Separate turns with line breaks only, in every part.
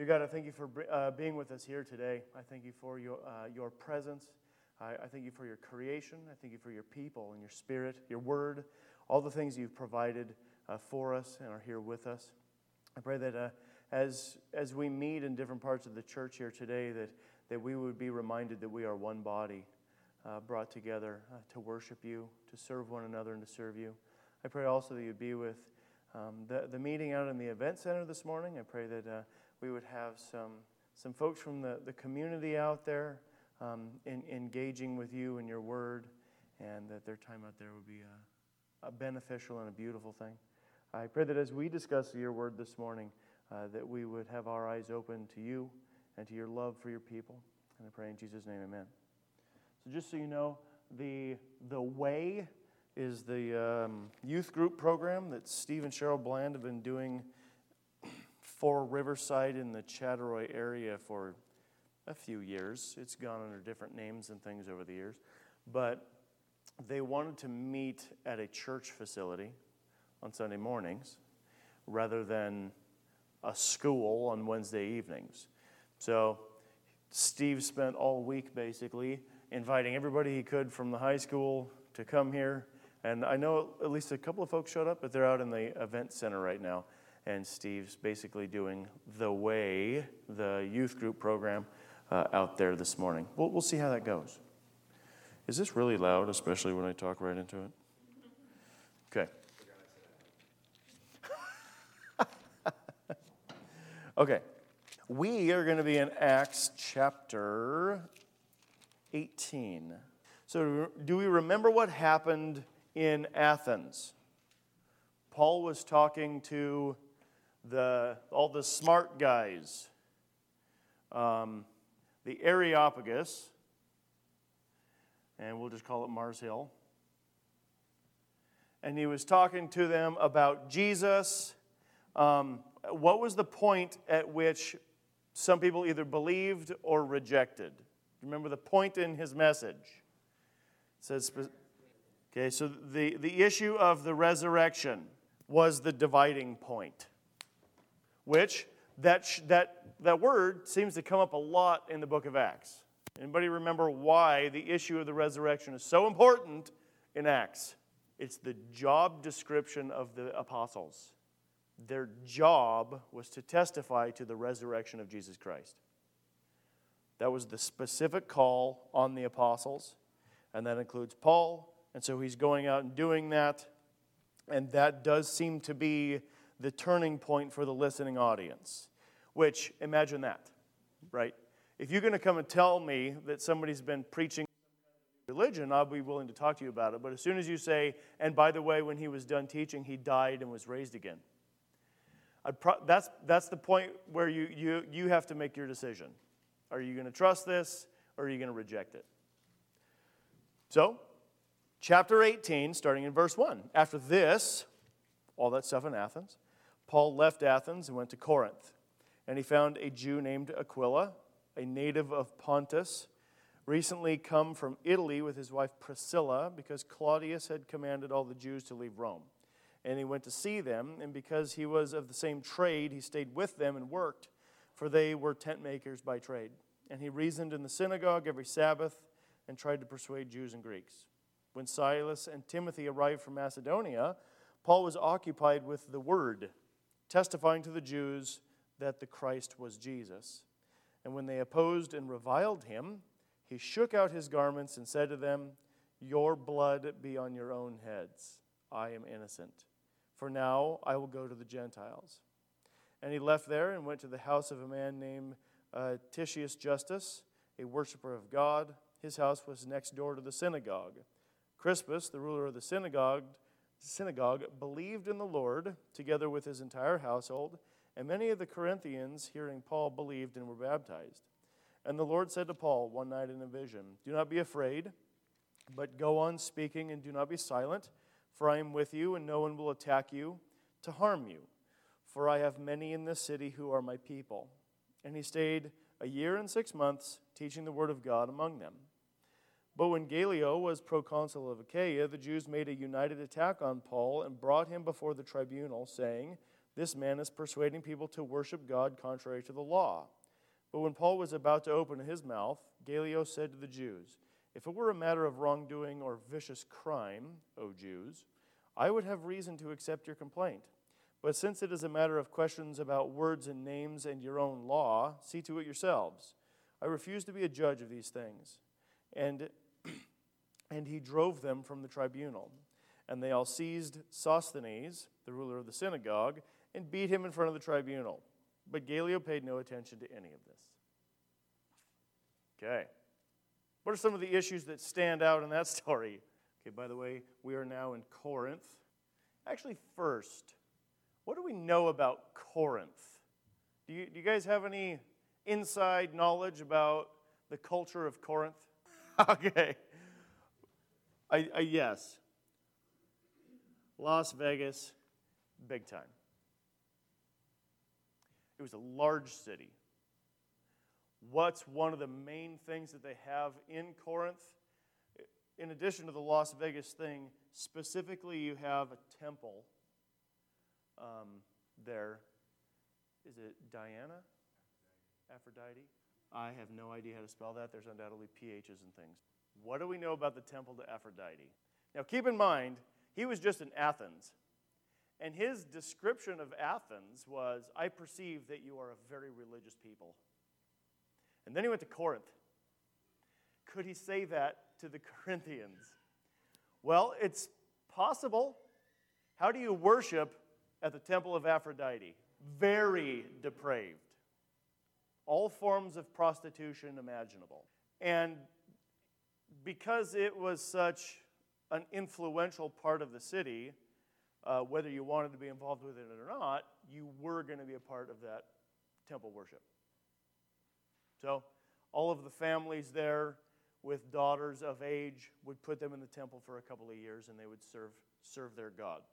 Dear God, I thank you for being with us here today. I thank you for your presence. I thank you for your creation. I thank you for your people and your spirit, your word, all the things you've provided for us and are here with us. I pray that as we meet in different parts of the church here today, that we would be reminded that we are one body brought together to worship you, to serve one another, and to serve you. I pray also that you'd be with the meeting out in the event center this morning. I pray that we would have some folks from the community out there engaging with you and your word, and that their time out there would be a beneficial and a beautiful thing. I pray that as we discuss your word this morning, that we would have our eyes open to you and to your love for your people. And I pray in Jesus' name, amen. So just so you know, the Way is the youth group program that Steve and Cheryl Bland have been doing for Riverside in the Chattaroy area for a few years. It's gone under different names and things over the years. But they wanted to meet at a church facility on Sunday mornings rather than a school on Wednesday evenings. So Steve spent all week basically inviting everybody he could from the high school to come here. And I know at least a couple of folks showed up, but they're out in the event center right now. And Steve's basically doing the Way, the youth group program, out there this morning. We'll see how that goes. Is this really loud, especially when I talk right into it? Okay. Okay. We are going to be in Acts chapter 18. So do we remember what happened in Athens? Paul was talking to all the smart guys, the Areopagus, and we'll just call it Mars Hill. And he was talking to them about Jesus. What was the point at which some people either believed or rejected? Remember the point in his message? It says, okay, so the issue of the resurrection was the dividing point, which that word seems to come up a lot in the book of Acts. Anybody remember why the issue of the resurrection is so important in Acts? It's the job description of the apostles. Their job was to testify to the resurrection of Jesus Christ. That was the specific call on the apostles, and that includes Paul. And so he's going out and doing that, and that does seem to be the turning point for the listening audience. Which, imagine that, right? If you're going to come and tell me that somebody's been preaching religion, I'll be willing to talk to you about it. But as soon as you say, and by the way, when he was done teaching, he died and was raised again, that's the point where you have to make your decision. Are you going to trust this, or are you going to reject it? So, chapter 18, starting in verse 1. After this, all that stuff in Athens, Paul left Athens and went to Corinth. And he found a Jew named Aquila, a native of Pontus, recently come from Italy with his wife Priscilla, because Claudius had commanded all the Jews to leave Rome. And he went to see them, and because he was of the same trade, he stayed with them and worked, for they were tent makers by trade. And he reasoned in the synagogue every Sabbath and tried to persuade Jews and Greeks. When Silas and Timothy arrived from Macedonia, Paul was occupied with the word, testifying to the Jews that the Christ was Jesus. And when they opposed and reviled him, he shook out his garments and said to them, "Your blood be on your own heads. I am innocent. For now I will go to the Gentiles." And he left there and went to the house of a man named Titius Justus, a worshiper of God. His house was next door to the synagogue. Crispus, the ruler of the synagogue, believed in the Lord, together with his entire household, and many of the Corinthians, hearing Paul, believed and were baptized. And the Lord said to Paul one night in a vision, "Do not be afraid, but go on speaking and do not be silent, for I am with you, and no one will attack you to harm you. For I have many in this city who are my people." And he stayed a year and 6 months, teaching the word of God among them. But when Gallio was proconsul of Achaia, the Jews made a united attack on Paul and brought him before the tribunal, saying, This man is persuading people to worship God contrary to the law. But when Paul was about to open his mouth, Gallio said to the Jews, if it were a matter of wrongdoing or vicious crime, O Jews, I would have reason to accept your complaint. But since it is a matter of questions about words and names and your own law, see to it yourselves. I refuse to be a judge of these things. And he drove them from the tribunal. And they all seized Sosthenes, the ruler of the synagogue, and beat him in front of the tribunal. But Gallio paid no attention to any of this. Okay. What are some of the issues that stand out in that story? Okay, by the way, we are now in Corinth. Actually, first, what do we know about Corinth? Do you guys have any inside knowledge about the culture of Corinth? Okay. Yes. Las Vegas, big time. It was a large city. What's one of the main things that they have in Corinth? In addition to the Las Vegas thing, specifically you have a temple there. Is it Diana? Aphrodite? I have no idea how to spell that. There's undoubtedly PHs and things. What do we know about the temple to Aphrodite? Now keep in mind, he was just in Athens. And his description of Athens was, I perceive that you are a very religious people. And then he went to Corinth. Could he say that to the Corinthians? Well, it's possible. How do you worship at the temple of Aphrodite? Very depraved. All forms of prostitution imaginable. And because it was such an influential part of the city, whether you wanted to be involved with it or not, you were going to be a part of that temple worship. So all of the families there with daughters of age would put them in the temple for a couple of years, and they would serve their God.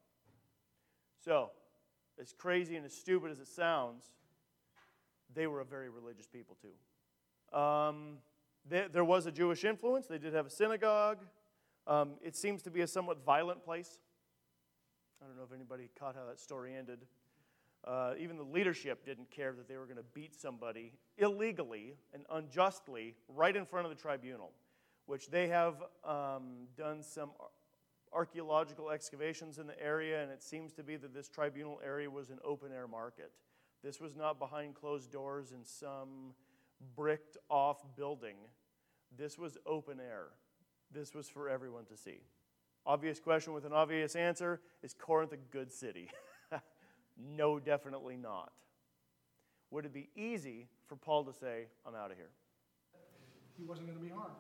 So, as crazy and as stupid as it sounds, they were a very religious people too. There was a Jewish influence. They did have a synagogue. It seems to be a somewhat violent place. I don't know if anybody caught how that story ended. Even the leadership didn't care that they were going to beat somebody illegally and unjustly right in front of the tribunal, which they have done some archaeological excavations in the area, and it seems to be that this tribunal area was an open-air market. This was not behind closed doors in some bricked-off building. This was open air. This was for everyone to see. Obvious question with an obvious answer, is Corinth a good city? No, definitely not. Would it be easy for Paul to say, I'm out of here?
He wasn't going to be harmed.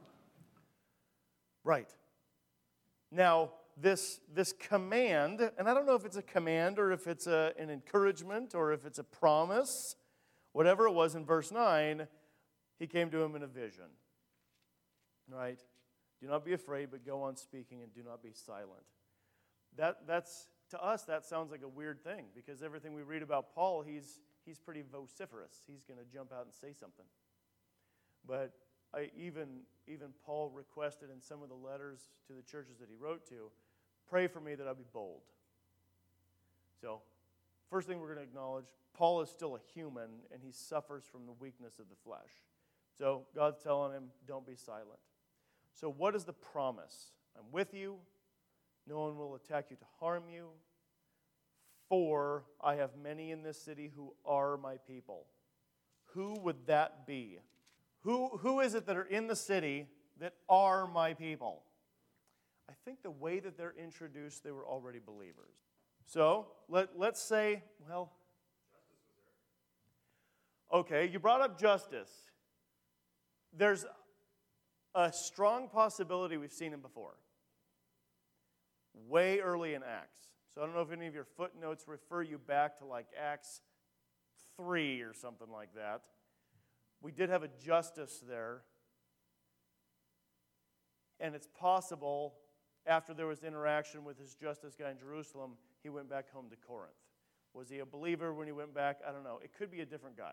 Right. Now, this command, and I don't know if it's a command or if it's an encouragement or if it's a promise, whatever it was in verse 9, he came to him in a vision. Right? Do not be afraid, but go on speaking, and do not be silent. That's to us, that sounds like a weird thing, because everything we read about Paul, he's pretty vociferous. He's going to jump out and say something. But even Paul requested in some of the letters to the churches that he wrote to, pray for me that I'll be bold. So, first thing we're going to acknowledge, Paul is still a human, and he suffers from the weakness of the flesh. So, God's telling him, don't be silent. So, what is the promise? I'm with you. No one will attack you to harm you. For I have many in this city who are my people. Who would that be? Who is it that are in the city that are my people? I think the way that they're introduced, they were already believers. So, let's say, well, okay, you brought up justice. There's a strong possibility we've seen him before. Way early in Acts. So I don't know if any of your footnotes refer you back to like Acts 3 or something like that. We did have a justice there. And it's possible, after there was interaction with his justice guy in Jerusalem, he went back home to Corinth. Was he a believer when he went back? I don't know. It could be a different guy.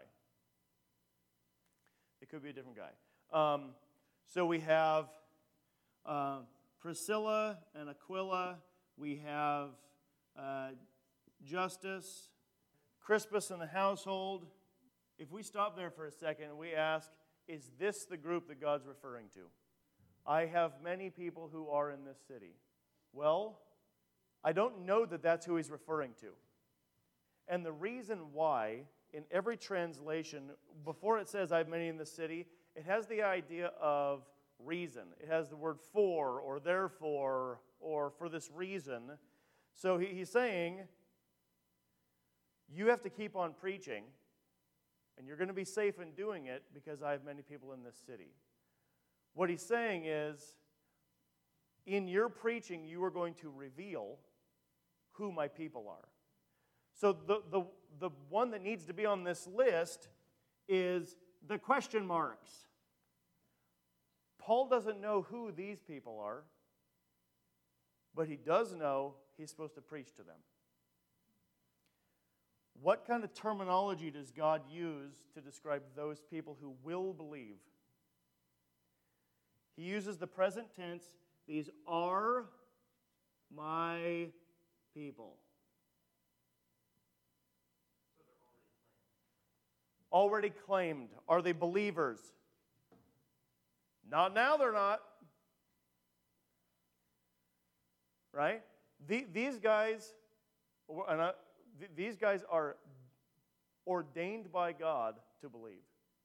It could be a different guy. So we have Priscilla and Aquila. We have Justus. Crispus and the household, if we stop there for a second and we ask, is this the group that God's referring to? I have many people who are in this city. Well, I don't know that that's who he's referring to. And the reason why, in every translation, before it says I have many in the city, it has the idea of reason. It has the word for, or therefore, or for this reason. So he's saying, you have to keep on preaching, and you're going to be safe in doing it because I have many people in this city. What he's saying is, in your preaching, you are going to reveal who my people are. So the one that needs to be on this list is the question marks. Paul doesn't know who these people are, but he does know he's supposed to preach to them. What kind of terminology does God use to describe those people who will believe? He uses the present tense. These are my people. Already claimed. Are they believers? Not now, they're not. Right? These guys are ordained by God to believe.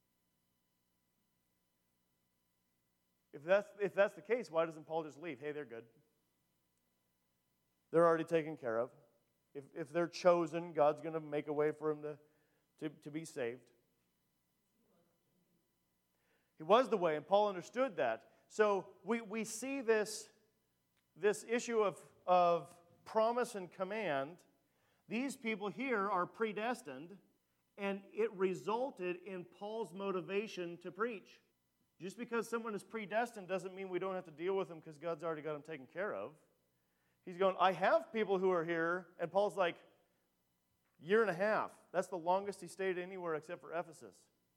If that's the case, why doesn't Paul just leave? Hey, they're good. They're already taken care of. If they're chosen, God's going to make a way for them to be saved. He was the way, and Paul understood that. So we see this issue of promise and command. These people here are predestined, and it resulted in Paul's motivation to preach. Just because someone is predestined doesn't mean we don't have to deal with them because God's already got them taken care of. He's going, I have people who are here, and Paul's like, year and a half. That's the longest he stayed anywhere except for Ephesus.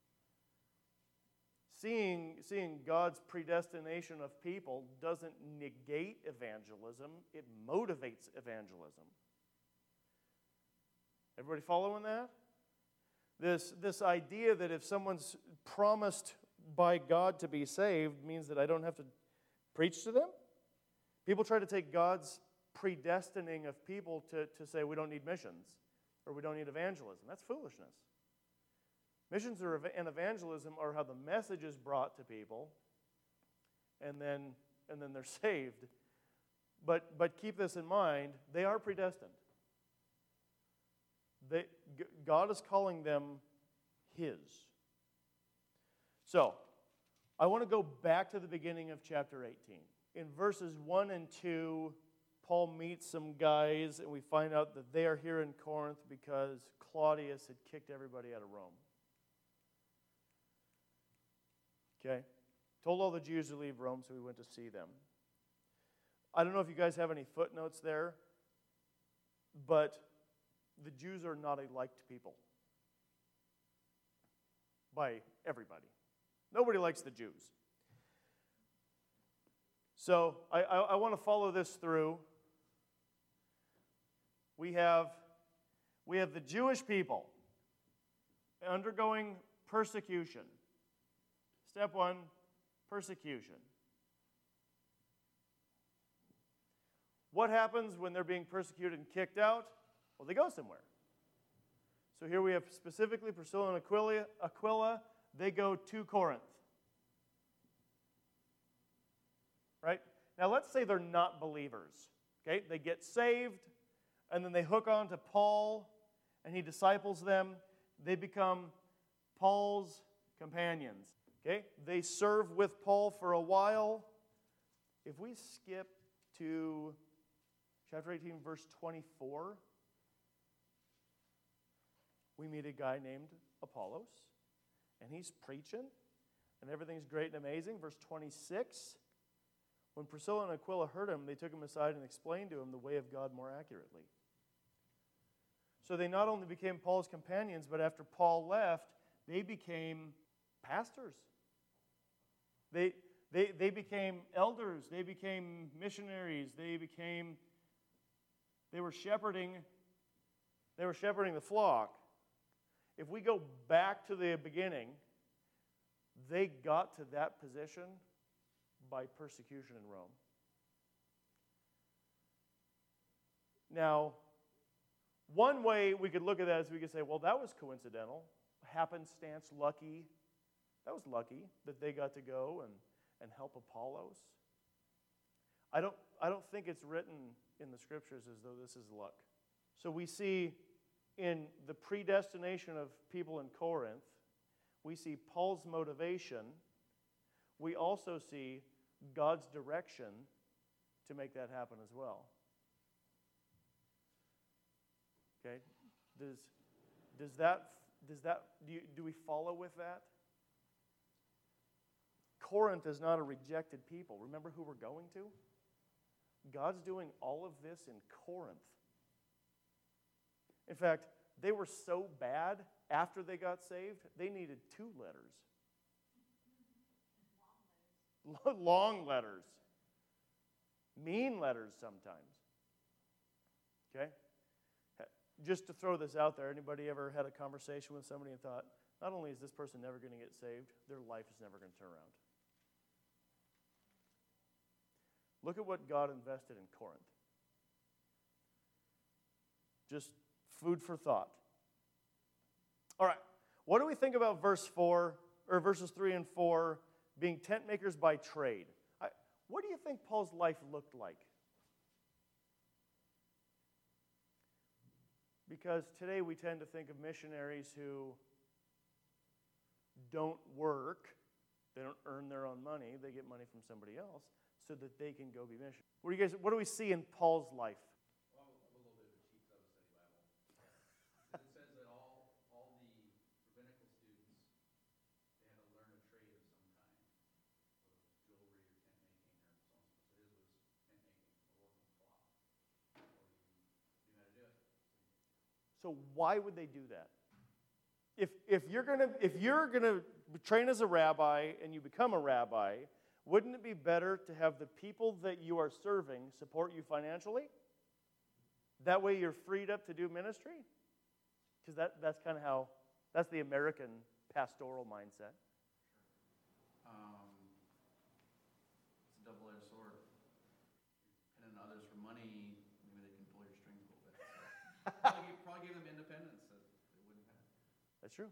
Seeing God's predestination of people doesn't negate evangelism, it motivates evangelism. Everybody following that? This idea that if someone's promised by God to be saved means that I don't have to preach to them? People try to take God's predestining of people to say we don't need missions or we don't need evangelism. That's foolishness. Missions and evangelism are how the message is brought to people, and then they're saved. But keep this in mind, they are predestined. God is calling them His. So, I want to go back to the beginning of chapter 18. In verses 1 and 2, Paul meets some guys, and we find out that they are here in Corinth because Claudius had kicked everybody out of Rome. Okay? Told all the Jews to leave Rome, so we went to see them. I don't know if you guys have any footnotes there, but the Jews are not a liked people by everybody. Nobody likes the Jews. So I want to follow this through. We have the Jewish people undergoing persecution. Step 1, persecution. What happens when they're being persecuted and kicked out? Well, they go somewhere. So here we have specifically Priscilla and Aquila. They go to Corinth. Right? Now let's say they're not believers. Okay? They get saved, and then they hook on to Paul, and he disciples them. They become Paul's companions. Okay? They serve with Paul for a while. If we skip to chapter 18, verse 24, we meet a guy named Apollos, and he's preaching, and everything's great and amazing. Verse 26, when Priscilla and Aquila heard him, they took him aside and explained to him the way of God more accurately. So they not only became Paul's companions, but after Paul left, they became pastors. They became elders. They became missionaries. They were shepherding the flock. If we go back to the beginning, they got to that position by persecution in Rome. Now, one way we could look at that is we could say, well, that was coincidental, happenstance, lucky. That was lucky that they got to go and help Apollos. I don't think it's written in the scriptures as though this is luck. So we see in the predestination of people in Corinth, we see Paul's motivation. We also see God's direction to make that happen as well. Okay? Do we follow with that? Corinth is not a rejected people. Remember who we're going to? God's doing all of this in Corinth. In fact, they were so bad after they got saved, they needed 2 letters. Long letters. Mean letters sometimes. Okay? Just to throw this out there, anybody ever had a conversation with somebody and thought, not only is this person never going to get saved, their life is never going to turn around. Look at what God invested in Corinth. Just food for thought. All right, what do we think about verses 3 and 4, being tent makers by trade? What do you think Paul's life looked like? Because today we tend to think of missionaries who don't work, they don't earn their own money, they get money from somebody else so that they can go be missionaries. What do we see in Paul's life?
Well, I'm a little bit of a cheap study Bible. It says that all the rabbinical students, they had to learn a trade of some kind, of jewelry or tent making or so on. So his was tent making, or working with cloth. Or he knew how to do it.
So why would they do that? If you're gonna train as a rabbi and you become a rabbi, wouldn't it be better to have the people that you are serving support you financially? That way you're freed up to do ministry? Because that's kind of that's the American pastoral mindset.
It's a double-edged sword. Depending on others for money, maybe they can pull your strings a little bit. So probably give them independence that they wouldn't have.
That's true.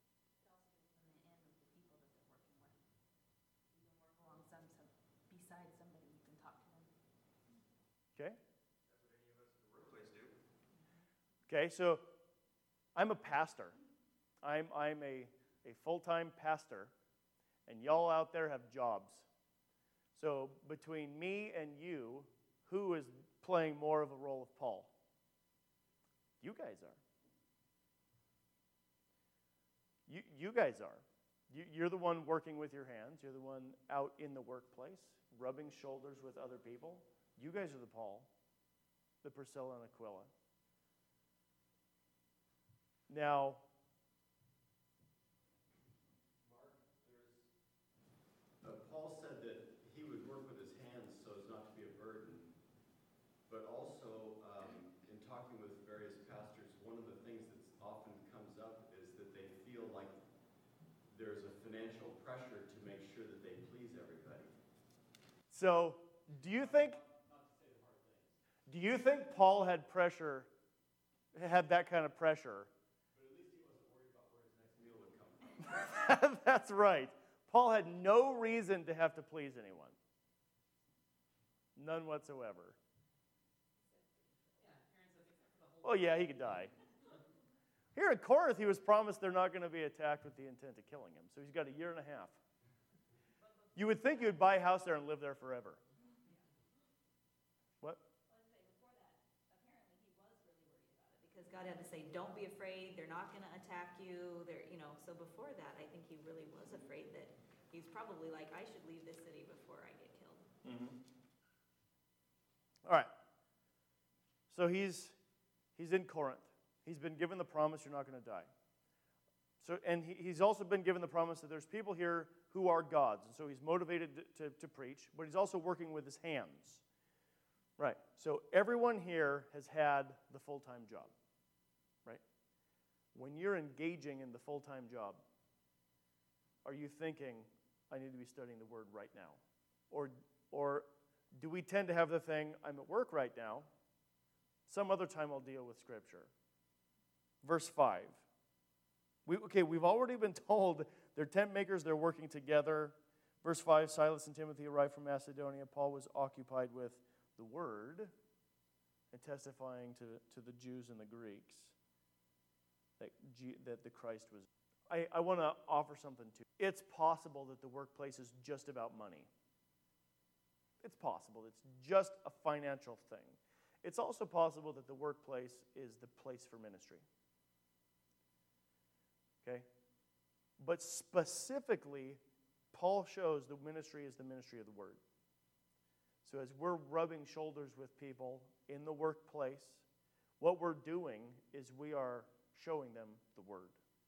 Beside somebody, you can talk to them.
Okay.
That's what any of us in the workplace do.
Okay, so I'm a pastor. I'm a full-time pastor, and y'all out there have jobs. So between me and you, who is playing more of a role of Paul? You guys are. You guys are. You're the one working with your hands. You're the one out in the workplace, rubbing shoulders with other people. You guys are the Paul, the Priscilla and Aquila. Now,
Paul said that he would work with his hands so as not to be a burden. But also, in talking with various pastors, one of the things that often comes up is that they feel like there's a financial pressure to make sure that they please everybody.
so do you think Paul had that kind of pressure?
But at least he wasn't worried about where his next meal would come from.
That's right. Paul had no reason to have to please anyone. None whatsoever. Oh yeah, he could die. Here in Corinth, he was promised they're not going to be attacked with the intent of killing him. So he's got 1.5 years. You would think you would buy a house there and live there forever. What?
Before that, apparently he was really worried about it because God had to say, "Don't be afraid. They're not going to attack you." So before that, I think he really was afraid that he's probably like, "I should leave this city before I get killed."
Mm-hmm. All right. So he's in Corinth. He's been given the promise you're not going to die. And he's also been given the promise that there's people here who are gods. And so he's motivated to preach, but he's also working with his hands. Right. So everyone here has had the full-time job. Right? When you're engaging in the full-time job, are you thinking, I need to be studying the Word right now? Or do we tend to have the thing, I'm at work right now, some other time I'll deal with Scripture? Verse 5. We've already been told they're tent makers, they're working together. Verse 5, Silas and Timothy arrived from Macedonia. Paul was occupied with the Word and testifying to the Jews and the Greeks that the Christ was. I want to offer something too. It's possible that the workplace is just about money. It's possible. It's just a financial thing. It's also possible that the workplace is the place for ministry. Okay? But specifically, Paul shows the ministry is the ministry of the Word. So as we're rubbing shoulders with people in the workplace, what we're doing is we are showing them the Word.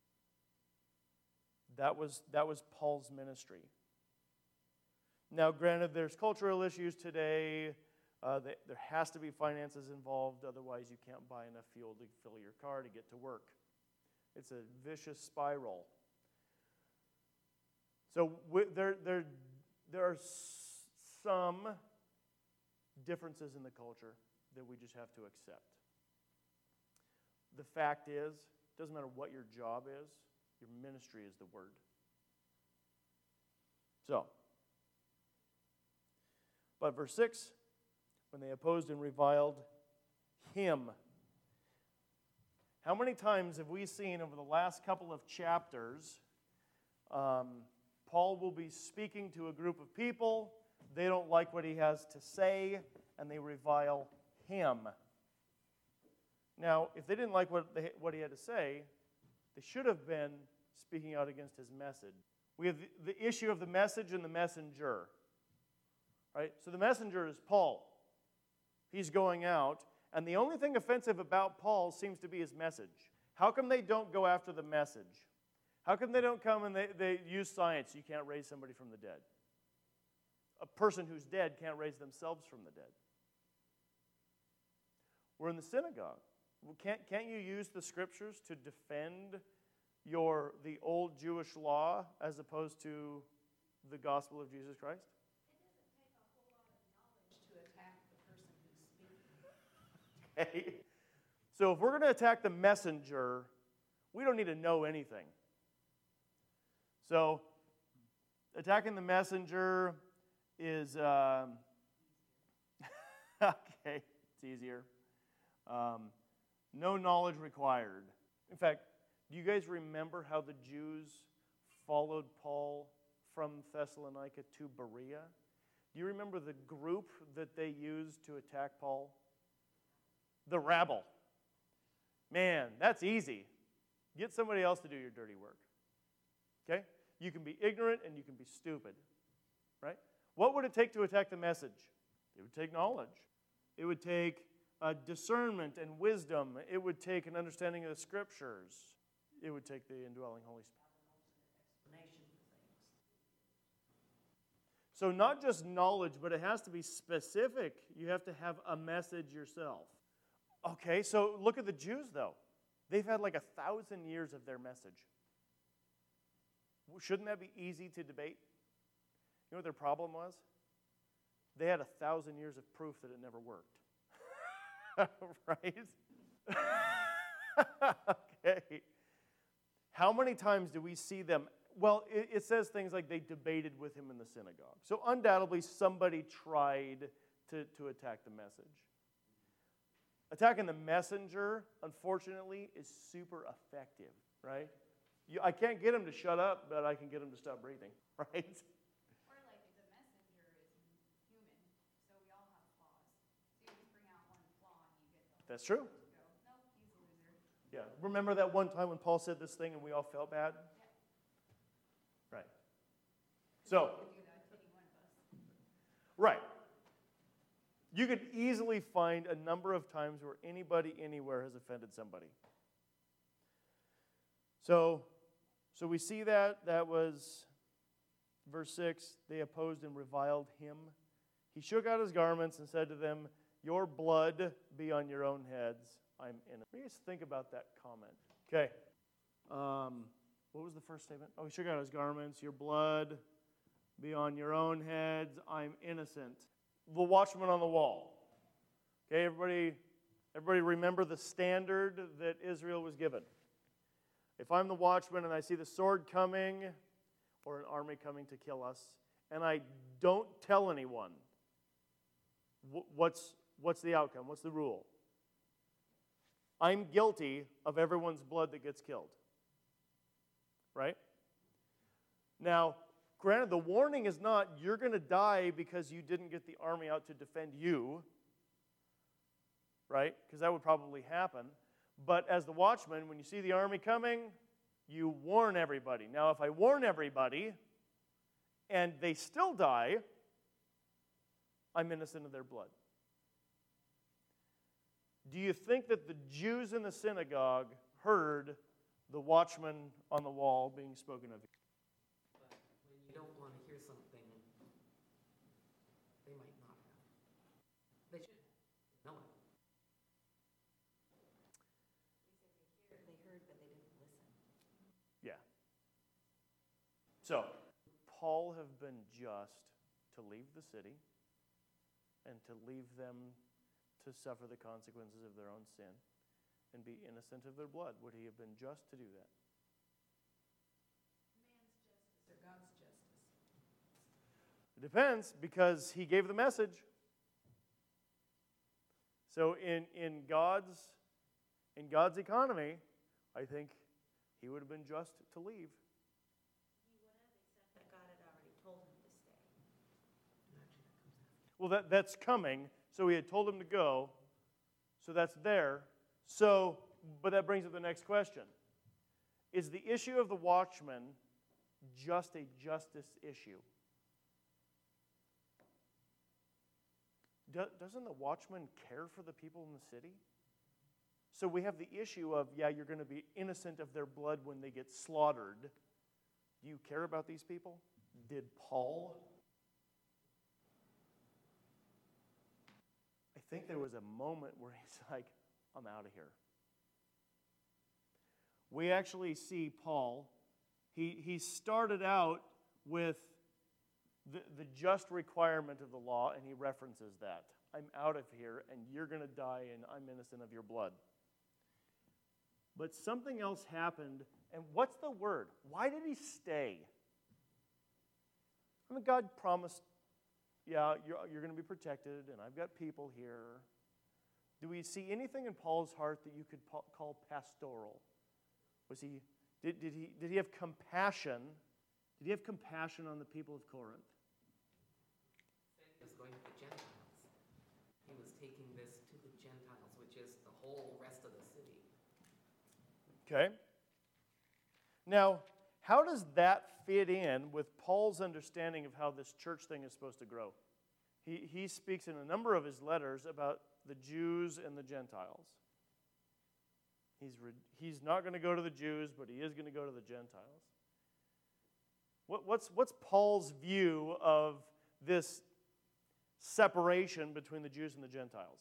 That was Paul's ministry. Now, granted, there's cultural issues today. There has to be finances involved. Otherwise, you can't buy enough fuel to fill your car to get to work. It's a vicious spiral. So there are some differences in the culture that we just have to accept. The fact is, it doesn't matter what your job is, your ministry is the Word. So, but verse 6, when they opposed and reviled him. How many times have we seen over the last couple of chapters, Paul will be speaking to a group of people, they don't like what he has to say, and they revile him. Now, if they didn't like what he had to say, they should have been speaking out against his message. We have the issue of the message and the messenger. Right? So the messenger is Paul. He's going out, and the only thing offensive about Paul seems to be his message. How come they don't go after the message? How come they don't come and they use science? You can't raise somebody from the dead. A person who's dead can't raise themselves from the dead. We're in the synagogue. Well, can't you use the scriptures to defend the old Jewish law as opposed to the gospel of Jesus Christ?
It doesn't take a whole lot of knowledge to attack the person who's speaking.
Okay. So if we're going to attack the messenger, we don't need to know anything. So attacking the messenger is okay. It's easier. No knowledge required. In fact, do you guys remember how the Jews followed Paul from Thessalonica to Berea? Do you remember the group that they used to attack Paul? The rabble. Man, that's easy. Get somebody else to do your dirty work. Okay? You can be ignorant and you can be stupid. Right? What would it take to attack the message? It would take knowledge. It would take discernment and wisdom. It would take an understanding of the Scriptures. It would take the indwelling Holy Spirit. So not just knowledge, but it has to be specific. You have to have a message yourself. Okay, so look at the Jews, though. They've had like 1,000 years of their message. Shouldn't that be easy to debate? You know what their problem was? They had 1,000 years of proof that it never worked. Right? Okay. How many times do we see them? Well, it says things like they debated with him in the synagogue. So undoubtedly somebody tried to attack the message. Attacking the messenger, unfortunately, is super effective, right? I can't get him to shut up, but I can get him to stop breathing, right?
Or like the messenger is human, so we all have flaws. So you just bring out one flaw and you get the
That's true.
go, nope, he's a loser.
Yeah. Remember that one time when Paul said this thing and we all felt bad?
Yeah.
Right. So,
We could do that to any one of us.
right. You could easily find a number of times where anybody anywhere has offended somebody. So we see that was verse 6, they opposed and reviled him. He shook out his garments and said to them, your blood be on your own heads. I'm innocent. What do you guys think about that comment? Okay, What was the first statement? Oh, he shook out his garments. Your blood be on your own heads. I'm innocent. The watchman on the wall. Okay, everybody remember the standard that Israel was given. If I'm the watchman and I see the sword coming or an army coming to kill us, and I don't tell anyone, what's the outcome? What's the rule? I'm guilty of everyone's blood that gets killed. Right? Now, granted, the warning is not you're going to die because you didn't get the army out to defend you. Right? Because that would probably happen. But as the watchman, when you see the army coming, you warn everybody. Now, if I warn everybody and they still die, I'm innocent of their blood. Do you think that the Jews in the synagogue heard the watchman on the wall being spoken of?
But when you don't want to hear something, they might not have. They should know it.
They heard, but they didn't listen.
Yeah. So, Paul have been just to leave the city and to leave them to suffer the consequences of their own sin and be innocent of their blood. Would he have been just to do that?
Man's justice or God's justice?
It depends, because he gave the message. So in God's economy, I think he would have been just to leave.
He would have, except that God had already told him to stay.
Well, that's coming. So he had told him to go. So that's there. So, but that brings up the next question. Is the issue of the watchman just a justice issue? Doesn't the watchman care for the people in the city? So we have the issue of, yeah, you're going to be innocent of their blood when they get slaughtered. Do you care about these people? Did Paul? I think there was a moment where he's like, I'm out of here. We actually see Paul, he started out with the just requirement of the law, and he references that. I'm out of here, and you're going to die, and I'm innocent of your blood. But something else happened, and what's the word? Why did he stay? I mean, God promised, yeah, you're going to be protected, and I've got people here. Do we see anything in Paul's heart that you could call pastoral? Did he have compassion? Did he have compassion on the people of Corinth?
He was going to the Gentiles. He was taking this to the Gentiles, which is the whole rest of the city.
Okay. Now, how does that fit in with Paul's understanding of how this church thing is supposed to grow? He speaks in a number of his letters about the Jews and the Gentiles. He's not going to go to the Jews, but he is going to go to the Gentiles. What's Paul's view of this separation between the Jews and the Gentiles?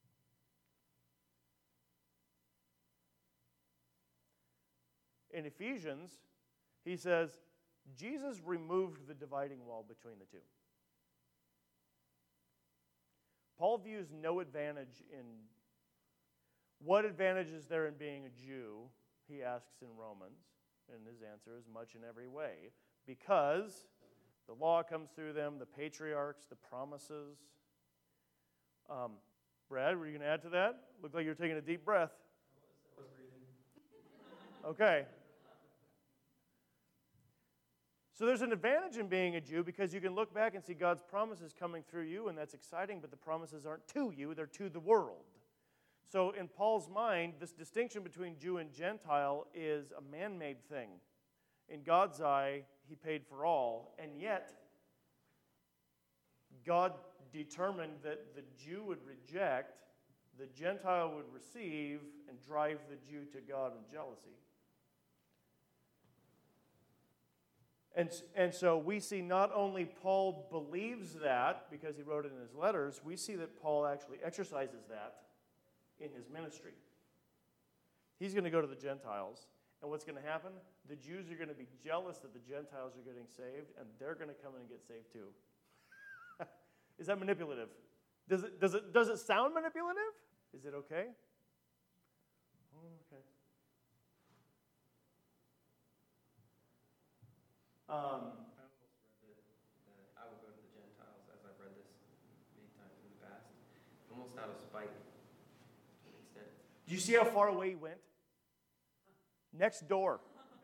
In Ephesians, he says, Jesus removed the dividing wall between the two. Paul views no advantage in... What advantage is there in being a Jew? He asks in Romans, and his answer is much in every way. Because the law comes through them, the patriarchs, the promises. Brad, were you going to add to that? Looked like you were taking a deep breath.
I was breathing.
Okay. So there's an advantage in being a Jew because you can look back and see God's promises coming through you, and that's exciting, but the promises aren't to you, they're to the world. So in Paul's mind, this distinction between Jew and Gentile is a man-made thing. In God's eye, he paid for all, and yet God determined that the Jew would reject, the Gentile would receive, and drive the Jew to God in jealousy. And so we see not only Paul believes that, because he wrote it in his letters, we see that Paul actually exercises that in his ministry. He's going to go to the Gentiles. And what's going to happen? The Jews are going to be jealous that the Gentiles are getting saved, and they're going to come in and get saved too. Is that manipulative? Does it sound manipulative? Is it okay? Oh, okay.
I almost read that I will go to the Gentiles, as I've read this many times in the past, almost out of spite to an extent.
Do you see how far away he went? Next door.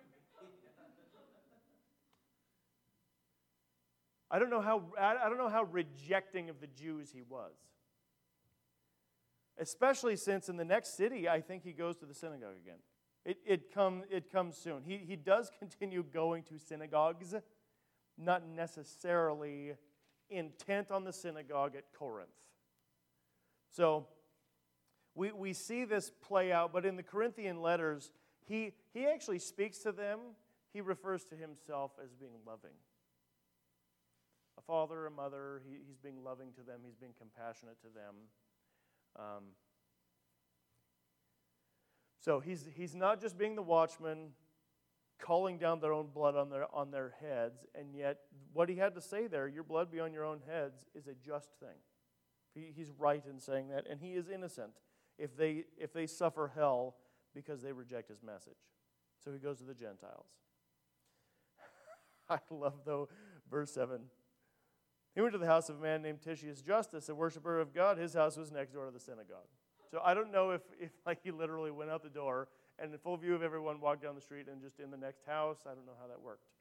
I don't know how rejecting of the Jews he was. Especially since in the next city, I think he goes to the synagogue again. It comes soon. He does continue going to synagogues, not necessarily intent on the synagogue at Corinth. So we see this play out, but in the Corinthian letters, he actually speaks to them. He refers to himself as being loving. A father, a mother, he's being loving to them. He's being compassionate to them. So he's not just being the watchman, calling down their own blood on their heads, and yet what he had to say there, your blood be on your own heads, is a just thing. He's right in saying that, and he is innocent if they suffer hell because they reject his message. So he goes to the Gentiles. I love, though, verse 7. He went to the house of a man named Titius Justus, a worshiper of God. His house was next door to the synagogue. So I don't know if like he literally went out the door and in full view of everyone walked down the street and just in the next house. I don't know how that worked.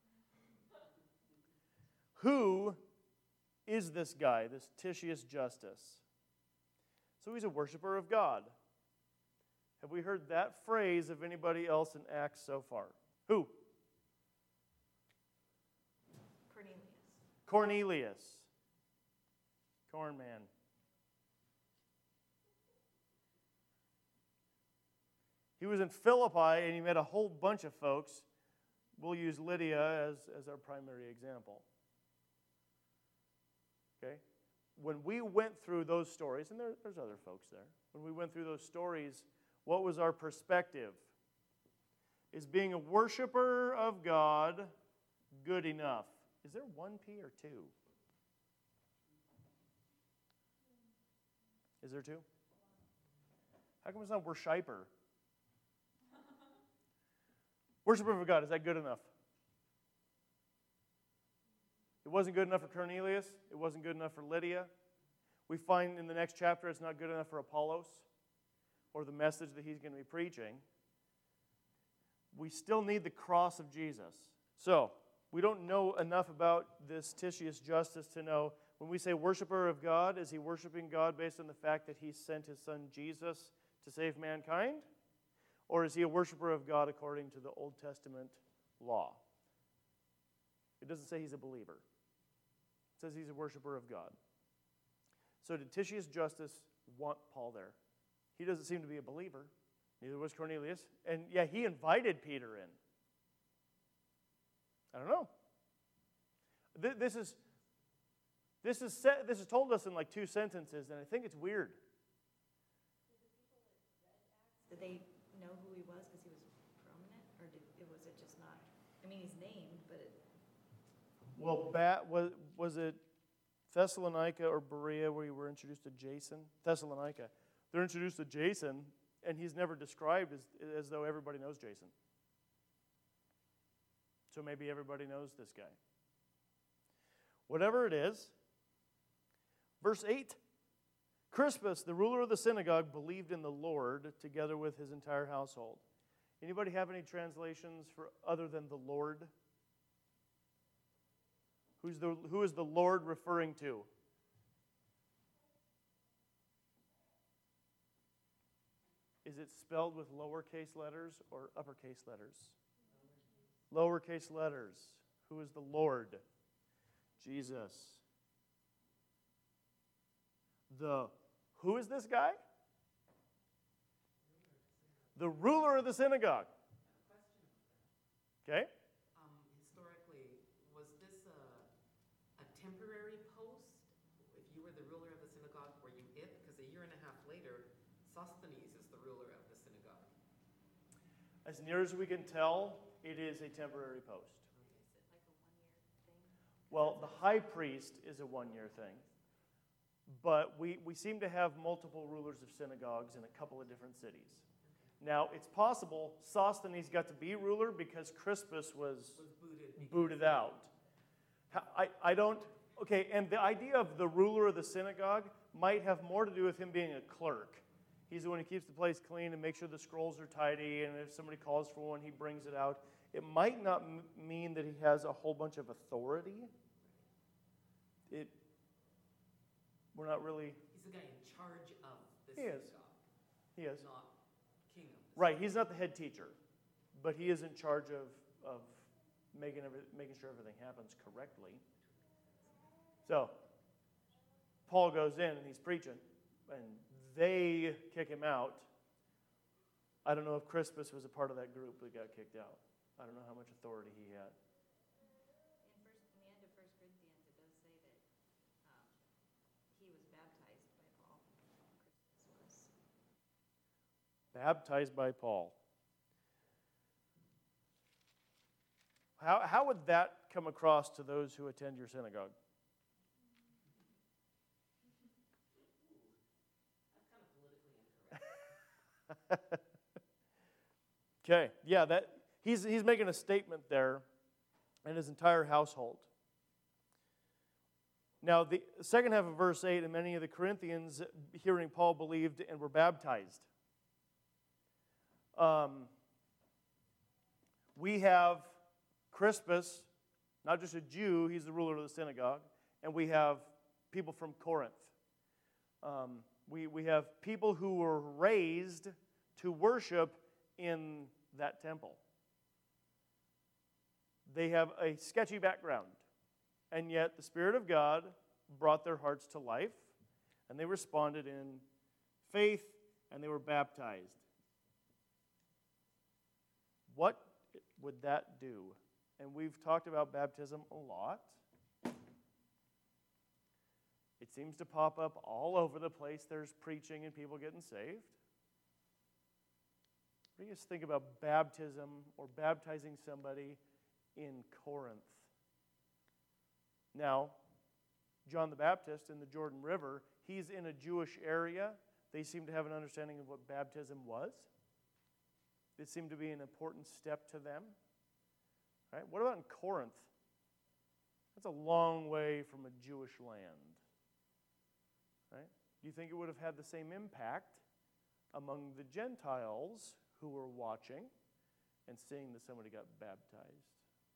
Who is this guy, this Titius Justus? So he's a worshiper of God. Have we heard that phrase of anybody else in Acts so far? Who? Cornelius. Corn man. He was in Philippi and he met a whole bunch of folks. We'll use Lydia as our primary example. Okay? When we went through those stories, and there's other folks there, when we went through those stories, what was our perspective? Is being a worshiper of God good enough? Is there one P or two? Is there two? How come it's not worshiper? Worshiper of God, is that good enough? It wasn't good enough for Cornelius. It wasn't good enough for Lydia. We find in the next chapter it's not good enough for Apollos or the message that he's going to be preaching. We still need the cross of Jesus. So, we don't know enough about this Titius Justus to know when we say worshiper of God, is he worshiping God based on the fact that he sent his son Jesus to save mankind? Or is he a worshiper of God according to the Old Testament law? It doesn't say he's a believer. It says he's a worshiper of God. So did Titius Justus want Paul there? He doesn't seem to be a believer. Neither was Cornelius. And yeah, he invited Peter in. I don't know. This is told us in like 2 sentences, and I think it's weird.
Did they know who he was because he was prominent, or was it just not? I mean, he's named, but
Well, was it Thessalonica or Berea where you were introduced to Jason? Thessalonica. They're introduced to Jason, and he's never described as though everybody knows Jason. So maybe everybody knows this guy. Whatever it is, verse 8, Crispus, the ruler of the synagogue, believed in the Lord together with his entire household. Anybody have any translations for other than the Lord? Who is the Lord referring to? Is it spelled with lowercase letters or uppercase letters? Lowercase letters. Who is the Lord? Jesus. Who is this guy? The ruler of the synagogue. Okay?
Historically, was this a temporary post? If you were the ruler of the synagogue, were you it? Because a year and a half later, Sosthenes is the ruler of the synagogue.
As near as we can tell, it is a temporary post.
Is it like a 1-year thing?
Well, the high priest is a 1-year thing. But we seem to have multiple rulers of synagogues in a couple of different cities. Now, it's possible Sosthenes got to be ruler because Crispus was booted out. I don't, okay, and the idea of the ruler of the synagogue might have more to do with him being a clerk. He's the one who keeps the place clean and makes sure the scrolls are tidy, and if somebody calls for one, he brings it out. It might not mean that he has a whole bunch of authority. We're not really...
He's the guy in charge of the
He is.
synagogue.
He is.
Not king of the
Right, he's not the head teacher, but he is in charge of making sure everything happens correctly. So, Paul goes in and he's preaching, and they kick him out. I don't know if Crispus was a part of that group that got kicked out. I don't know how much authority he had.
In the end of 1 Corinthians, it does say that he was baptized by Paul. Crispus was.
Baptized by Paul. How would that come across to those who attend your synagogue?
That's kind of politically incorrect.
Okay, yeah, that he's making a statement there and his entire household. Now, the second half of verse 8, and many of the Corinthians, hearing Paul, believed and were baptized. We have Crispus, not just a Jew, he's the ruler of the synagogue, and we have people from Corinth. We have people who were raised to worship in that temple. They have a sketchy background, and yet the Spirit of God brought their hearts to life, and they responded in faith, and they were baptized. What would that do? And we've talked about baptism a lot. It seems to pop up all over the place. There's preaching and people getting saved. What do you guys think about baptism or baptizing somebody in Corinth? Now, John the Baptist in the Jordan River, he's in a Jewish area. They seem to have an understanding of what baptism was. It seemed to be an important step to them. Right? What about in Corinth? That's a long way from a Jewish land. Right? Do you think it would have had the same impact among the Gentiles who were watching and seeing that somebody got baptized?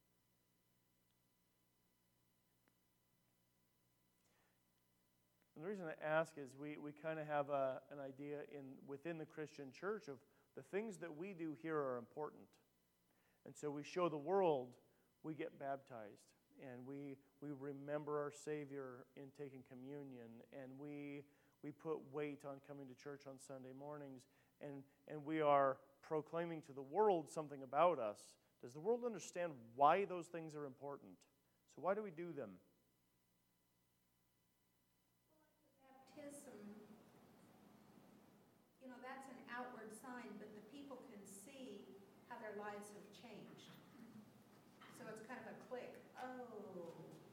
And the reason I ask is we kind of have an idea within the Christian church of the things that we do here are important. And so we show the world we get baptized, and we remember our Savior in taking communion, and we put weight on coming to church on Sunday mornings, and we are proclaiming to the world something about us. Does the world understand why those things are important? So why do we do them?
Baptism, that's an outward sign, but the people can see how their lives have changed. So it's kind of a click. Oh.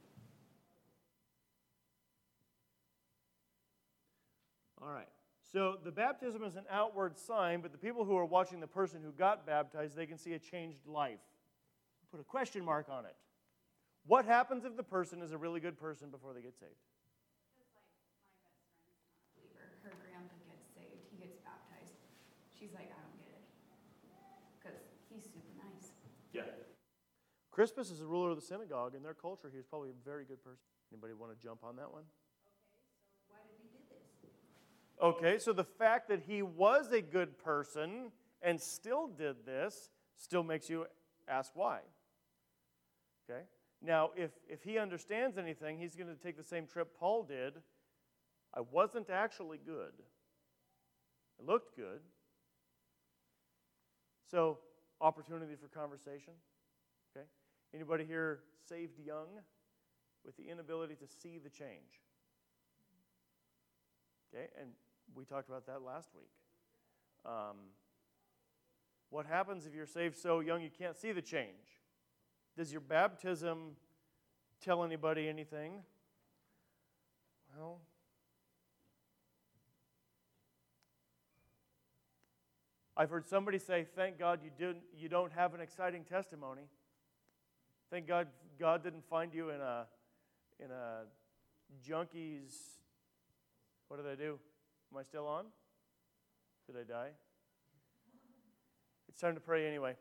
All right. So the baptism is an outward sign, but the people who are watching the person who got baptized, they can see a changed life. Put a question mark on it. What happens if the person is a really good person before they get saved?
Just like my best friend's not a believer. Her grandpa gets saved. He gets baptized. She's like, I don't get it. Because he's super nice.
Yeah. Crispus is the ruler of the synagogue. In their culture, he was probably a very good person. Anybody want to jump on that one?
Why did he do this?
Okay, so the fact that he was a good person and still did this still makes you ask why. Okay? Now, if he understands anything, he's going to take the same trip Paul did. I wasn't actually good. I looked good. So, opportunity for conversation. Okay? Anybody here saved young with the inability to see the change? Okay, and we talked about that last week. What happens if you're saved so young you can't see the change? Does your baptism tell anybody anything? Well, I've heard somebody say, thank God you don't have an exciting testimony. Thank God God didn't find you in a junkie's, what did I do? Am I still on? Did I die? It's time to pray anyway.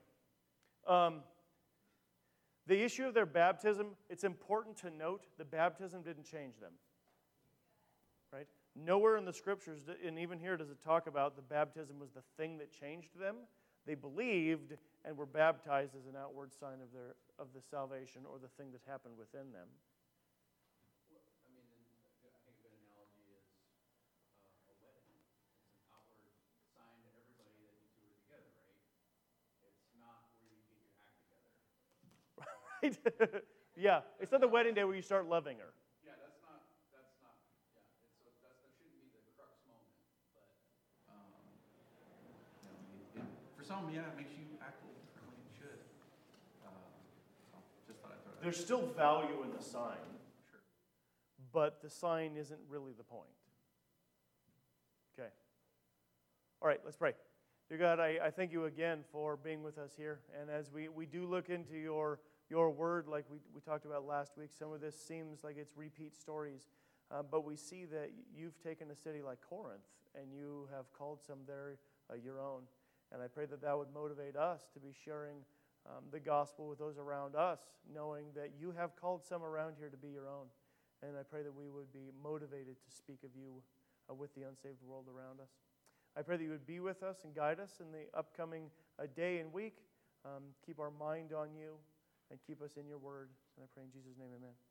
The issue of their baptism, it's important to note the baptism didn't change them. Right? Nowhere in the scriptures, and even here does it talk about the baptism was the thing that changed them. They believed and were baptized as an outward sign of the salvation or the thing that happened within them.
Well, I mean, I think a good analogy is a wedding. It's an outward sign to everybody that you two are together, right? It's not where you get your act together.
Right? Yeah, it's not the wedding day where you start loving her.
Yeah, that shouldn't be the crux moment. But, for some, yeah, it makes you act a little differently. It should. Just thought I'd throw that.
There's still value in the sign,
Sure.
but the sign isn't really the point. Okay. All right, let's pray. Dear God, I thank you again for being with us here. And as we do look into your word, like we talked about last week, some of this seems like it's repeat stories. But we see that you've taken a city like Corinth and you have called some there your own. And I pray that that would motivate us to be sharing the gospel with those around us, knowing that you have called some around here to be your own. And I pray that we would be motivated to speak of you with the unsaved world around us. I pray that you would be with us and guide us in the upcoming day and week. Keep our mind on you and keep us in your word. And I pray in Jesus' name, amen.